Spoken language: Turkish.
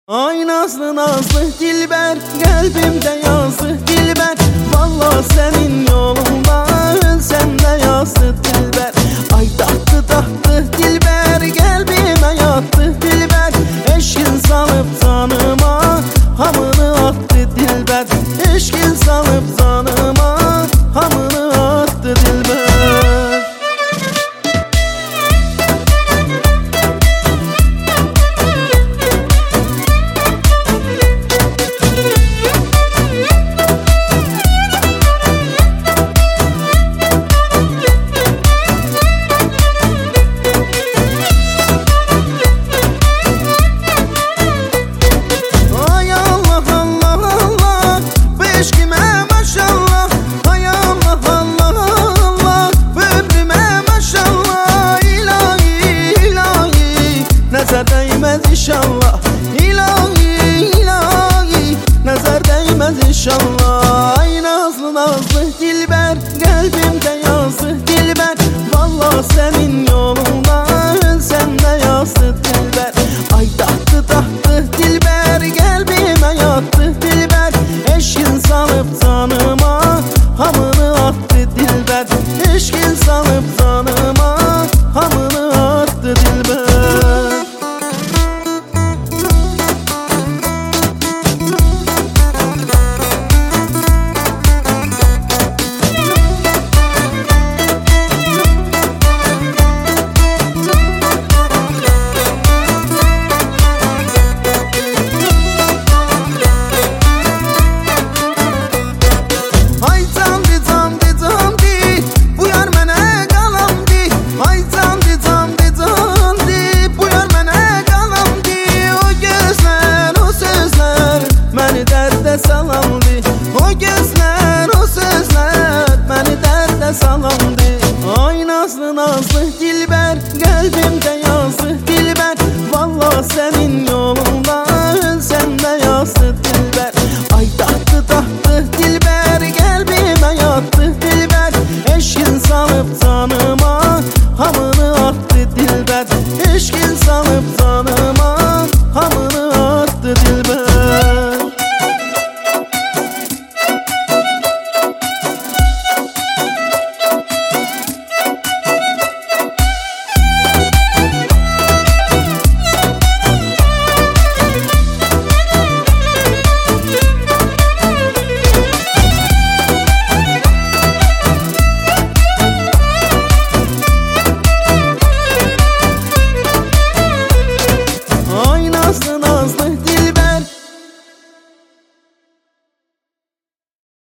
Ay nazlı nazlı dilber, kalbimde yazdı dilber. Vallahi senin yolunda ölsem de yazdı dilber. Ay tahtı tahtı dilber, kalbime yattı dilber. Eşkin salıp zanıma hamını attı dilber. Eşkin salıp zanıma hamını attı dilber. Nazar değmez inşallah, ilahi ilahi, nazar değmez inşallah. Ay nazlı nazlı dilber, kalbimde yazdı dilber. Vallahi senin yolunda ölsem de yazdı dilber. Ay tahtı tahtı